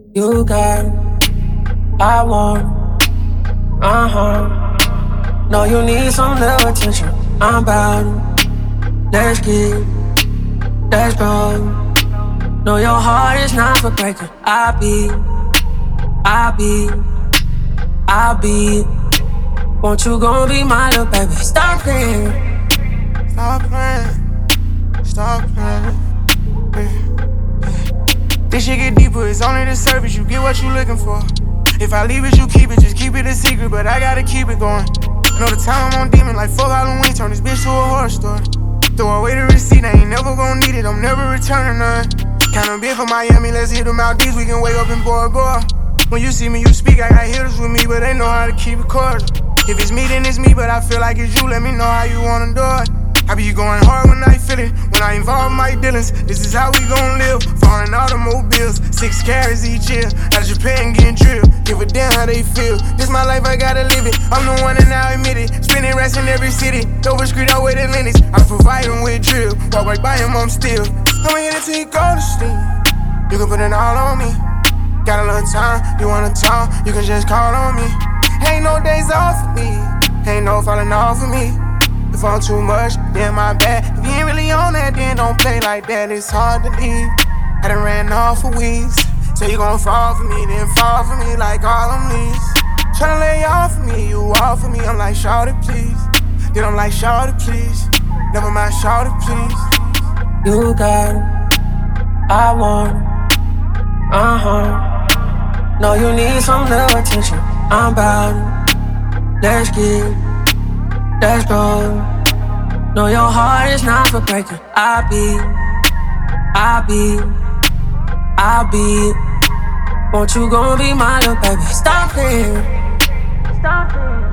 You got it, I want it. No, you need some little attention. I'm bout it. Let's get it. Let's go. No, your heart is not for breaking. I'll be. Won't you gon' be my little baby? Stop playing. Stop playing. Stop playing. This shit get deeper, it's only the surface. You get what you looking for. If I leave it, you keep it. Just keep it a secret, but I gotta keep it going. I know the time I'm on demon, like fuck Halloween. Turn this bitch to a horror story. Throw away the receipt, I ain't never gon' need it. I'm never returning none. Kinda big for Miami, let's hit the Maldives. We can wake up in Bora Bora. When you see me, you speak, I got hitters with me, but they know how to keep it cordial. If it's me, then it's me, but I feel like it's you. Let me know how you wanna do it. I be going hard when I feel it, when I involve my dealings. This is how we gon' live, foreign automobiles, 6 carats each year. Out of Japan getting drilled, give a damn how they feel. This my life, I gotta live it. I'm the one and I admit it. Spending rest in every city, Dover Street, all way to Lennox. I provide him with drill, walk right by him, I'm still. I'ma hit it till you go to sleep. You can put it all on me. Got a little time, you wanna talk, you can just call on me. Ain't no days off for me, ain't no falling off for me. If I'm too much, then my bad. If you ain't really on that, then don't play like that. It's hard to leave. I done ran off for weeks. Say you gon' fall for me, then fall for me like all them leaves. Tryna lay off for me, you off for me. I'm like, shawty, please. Then I'm like, shawty, please. Never mind, shawty, please. You got it, I want it. No, you need some little attention. I'm bout it. Let's get it. Let's go. No, your heart is not for breaking. I'll be. Won't you gon' be my little baby? Stop playing. Stop playing.